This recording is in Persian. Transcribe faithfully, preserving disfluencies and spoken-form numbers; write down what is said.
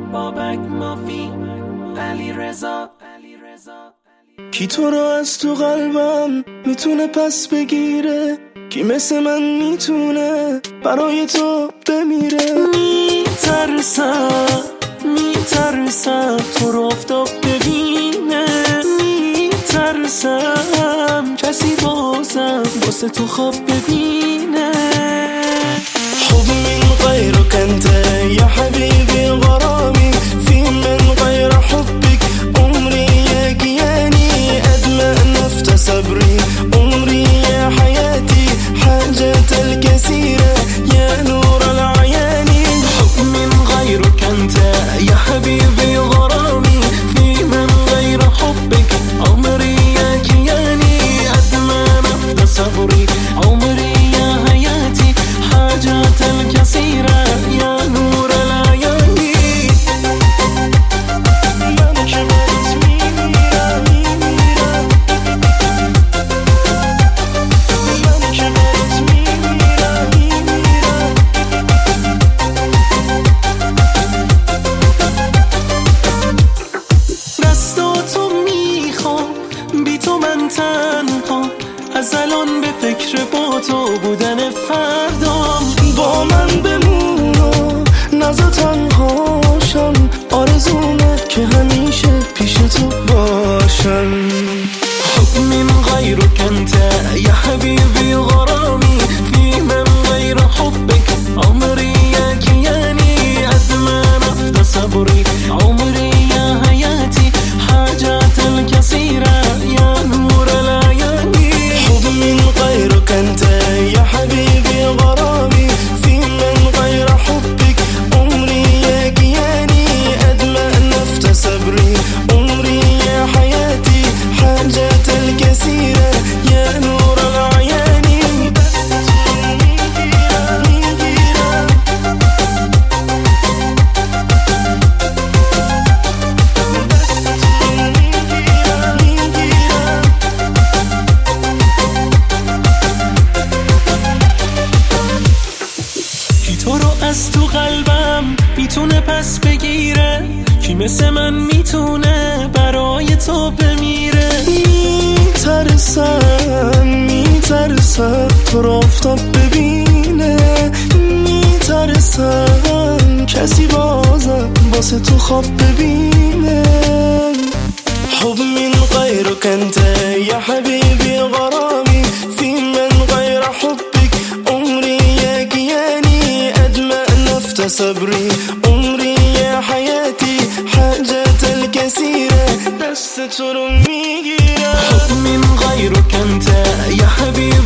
بابک مافی علی رضا. کی تو رو از تو قلبم میتونه پس بگیره؟ کی مثل من میتونه برای تو بمیره؟ میترسم میترسم تو رو آفتاب ببینه، میترسم کسی بازم واسه تو خواب ببینه. حب من غيرك انت يا حبيبي غرامي، في من غير حبك عمري يا كياني، أدمى نفت صبري عمري يا حياتي، حاجة الكثيرة يا نور العيان. حب من غيرك انت يا حبيبي غرامي، في من غير حبك عمري يا كياني، أدمى نفت صبري عمري يا حياتي، حاجات الكثيرة يا نور العيان. دستاتو میخوام بی تو من تنها، از الان به فکر با تو بودن فردام. با من بمون و نزا تنهاشم، آرزومه که همیشه پیش تو باشم. حب من غيرك انت يا حبيبي غرامي، في من غير حبك عمري يا كياني، أدمى نفت صبري عمري يا حياتي، حاجات الكثيرة يا نور العيان. حب من غيرك انت يا حبيبي غرامي، في من غير حبك عمري يا كياني، أدمى نفت صبري عمري يا حياتي، حاجات الكثيرة يا نور العيان. کی تو رو از تو قلبم میتونه پس بگیره؟ کی مثل من میتونه برای تو بمیره؟ میترسم میترسم تو رو آفتاب ببینه، میترسم کسی بازم واسه تو خواب ببینه. حب من غيرك انت يا حبيبي غرامي، في من غير حبك عمري يا كياني، أدمى نفت صبري عمري يا حياتي، حاجات الكثيرة دست تو رو میگیرم. حب من غيرك انت يا حبيبي